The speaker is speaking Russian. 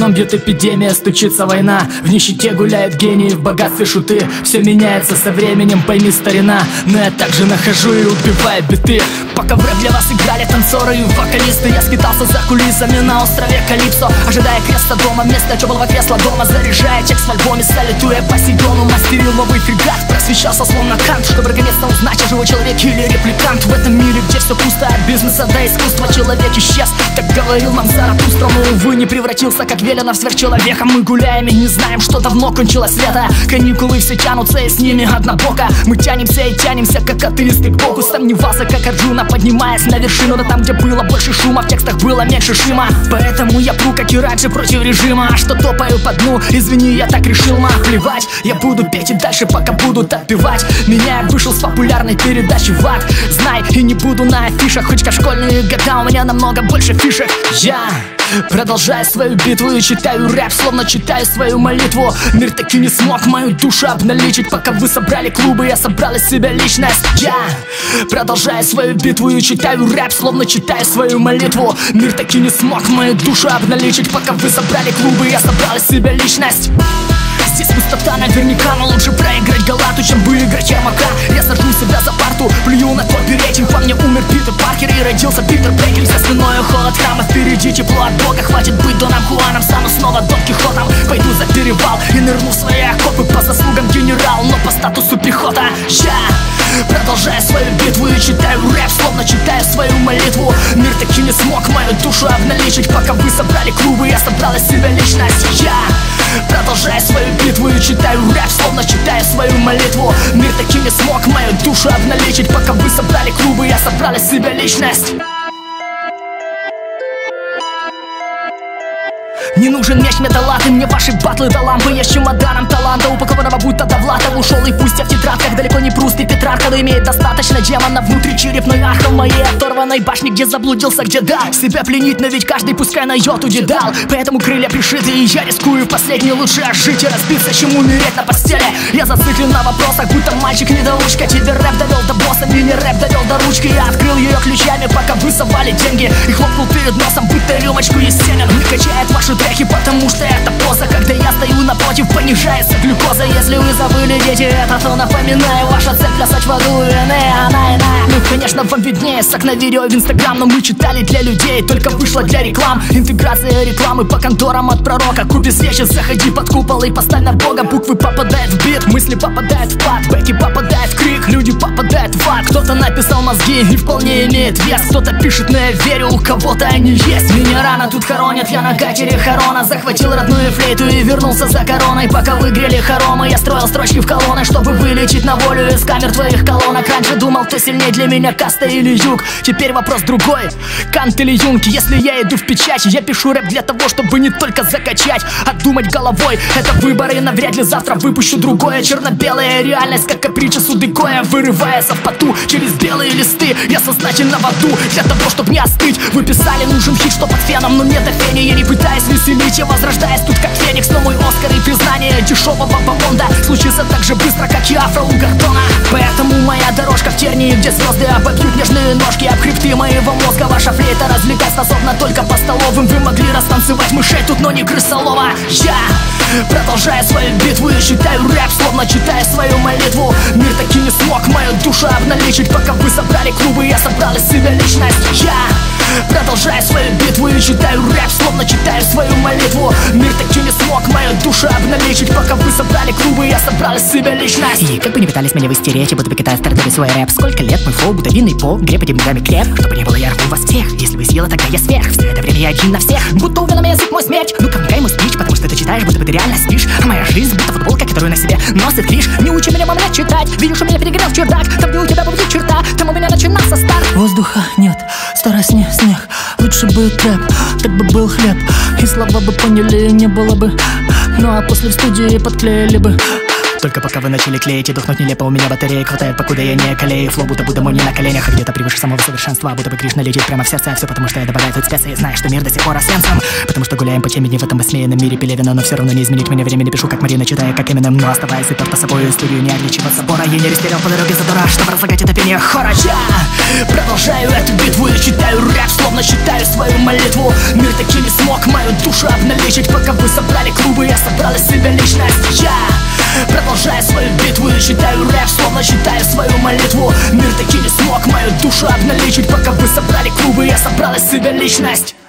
окном бьет эпидемия, стучится война. В нищете гуляют гении, в богатстве шуты. Все меняется со временем, пойми, старина. Но я также нахожу и убиваю биты. Пока в рэп для вас играли танцоры и вокалисты, я скитался за кулисами на острове Калипсо, ожидая креста дома, вместо чёбалого кресла дома. Заряжая текст в альбоме, салютуя Посейдону. Мастерил новый фрегат, просвещался словно Кант, чтобы наконец-то узнать, я живой человек или репликант. В этом мире, где все пусто от бизнеса до искусства, человек исчез, так говорил нам Заратустра. Но, увы, не превратился, как велено, в сверхчеловека. Мы гуляем и не знаем, что давно кончилось лето. Каникулы все тянутся, и с ними однобоко. Мы тянемся и тянемся, как атеисты к Богу. Сомневался, как Арджуна, поднимаясь на вершину. Но там, где было больше шума, в текстах было меньше шима. Поэтому я пру, как и раньше, против режима. А что топаю по дну, извини, я так решил, ма. Плевать, я буду петь и дальше, пока будут отпевать меня. Я вышел с популярной передачи в ад. Знай, и не буду на афишах, хоть как школьные года у меня намного больше фишек. Я продолжаю свою битву и читаю рэп, словно читаю свою молитву. Мир таки не смог мою душу обналичить. Пока вы собрали клубы, я собрал из себя личность. Я продолжаю свою битву и читаю рэп, словно читаю свою молитву. Мир таки не смог мою душу обналичить. Пока вы собрали клубы, я собрал из себя личность. Здесь пустота наверняка, но лучше проиграть Галату, чем выиграть Ермака. Я сажу себя за парту, плюю на тот рейтинг. Во мне умер Питер Паркер и родился Питер Бейкер. За спиной холод храма, впереди тепло от Бога. Хватит быть Доном Хуаном, стану снова Дон Кихотом. Пойду за перевал и нырну в свои окопы. По заслугам генерал, но по статусу пехота. Я продолжаю свою битву и читаю рэп, словно читаю свою молитву. Мир таки не смог мою душу обналичить. Пока вы собрали клубы, я собрал из себя личность. Я продолжаю свою битву и читаю рэп, словно читаю свою молитву. Мир таки не смог мою душу обналичить. Пока вы собрали клубы, я собрал из себя личность. Не нужен меч металлаты, мне ваши батлы до лампы. Я с чемоданом таланта, упакованного будто Довлатов. Ушел и пусть я в тетрадках, далеко не Пруст и Петрарка. Но имеет достаточно демона внутри черепной архи. В моей оторванной башне, где заблудился, где дал себя пленить, но ведь каждый пускай на йоту дедал. Поэтому крылья пришиты, и я рискую в последний лучше жить и разбиться, чем умереть на постели. Я зациклен на вопросах, будто мальчик-недоучка. Тебе рэп довел до босса, мне рэп довел до ручки. Я открыл ее ключами, пока вы совали деньги, и хлопнул перед носом, будто рюмочку из семян. Не качает ваши треки, потому что это поза, когда я стою напротив, понижается глюкоза. Если вы забыли, дети, это то напоминаю. Ваша цель плясать в аду, ну, конечно, вам виднее, сак на видео в Инстаграм. Но мы читали для людей, только вышло для реклам. Интеграция рекламы по конторам от пророка. Купи свечи, заходи под купол и поставь на Бога. Буквы попадают в бит, мысли попадают в пад, бэки попадают в крик, люди попадают в ад. Кто-то написал мозги и вполне имеет вес. Кто-то пишет, но я верю, у кого-то они есть. Меня рано тут хоронят, я на катере Харона. Захватил родную флейту и вернулся за короной. Пока вы грели хоромы, я строил строчки в колонны, чтобы вылечить на волю из камер твоих колонок. Раньше думал, кто сильнее для меня, Каста или Юг. Теперь вопрос другой, Кант или Юнг. Если я иду в печать, я пишу рэп для того, чтобы не только закачать, а думать головой. Это выборы, навряд ли завтра выпущу другое. Черно-белая реальность, как каприча Судыкоя, вырывается в поту через белые листы. Я сознательно в аду для того, чтобы не остыть. Вы писали, нужен хит, что под феном, но нет фени. Я не пытаюсь веселить, я возрождаюсь тут как феникс. Но мой Оскар и признание дешевого бомбонда случится так же быстро, как и афро у Гордона. Поэтому моя дорожка в тернии, где звезды обобьют нежные ножки об хребты моего мозга. Ваша флейта развлекать способна только по столовым. Вы могли растанцевать мышей тут, но не крысолова. Я продолжаю свою битву и читаю рэп, словно читаю свою молитву. Мир таки не смог мою душу обналичить. Пока вы собрали клубы, я собрал из себя личность. Я продолжаю свою битву и читаю рэп, словно читаю свою молитву. Мир таки не смог мою душу обналичить. Пока вы собрали клубы, я собрал из себя личность. И как бы не пытались меня выстереть, будто бы Китай стартовали свой рэп. Сколько лет мой флоу, будто винный пол, греб по деньгами креп. Чтобы не было, я рву вас всех. Если вы съела, тогда я сверх. Все это время я один на всех. Будто у на язык мой смерть. Ну-ка, вникай мой спич, потому что ты читаешь, будто бы ты реально спишь. А моя жизнь будто футболка, которую на себе носит лишь. Не учи меня, мамля, читать. Видишь, у меня перегрел чердак. Там, где у тебя будет черта, там у меня начинался старт. Воздуха нет, старость не снег. Лучше бы рэп, так бы был хлеб. И слова бы поняли, не было бы. Ну а после в студии подклеили бы. Только пока вы начали клеить и духнуть нелепо, у меня батареи хватает, покуда я не околею. Флоу будто бы домой не на коленях, а где-то превыше самого совершенства. Будто бы Кришна летит прямо в сердце, все потому что я добавляю тут специи. Знаешь, что мир до сих пор освенцем, потому что гуляем по темени в этом осмеянном мире Пелевина. Но все равно не изменить мне времени, пишу как Марина, читая как Эминем. Но оставаясь уперто собой, студию не отличив от собора. Я не растерял по дороге задора, чтобы разлагать это пение хора. Я продолжаю эту битву и читаю рэп, словно словно читаю свою молитву. Мир таки не смог мою душу обналичить, пока вы собрали клубы, я собрал из себя личность. Я продолжаю свою битву и читаю рэп, словно читаю свою молитву. Мир таки не смог мою душу обналичить, пока вы собрали клубы, я собрал из себя личность.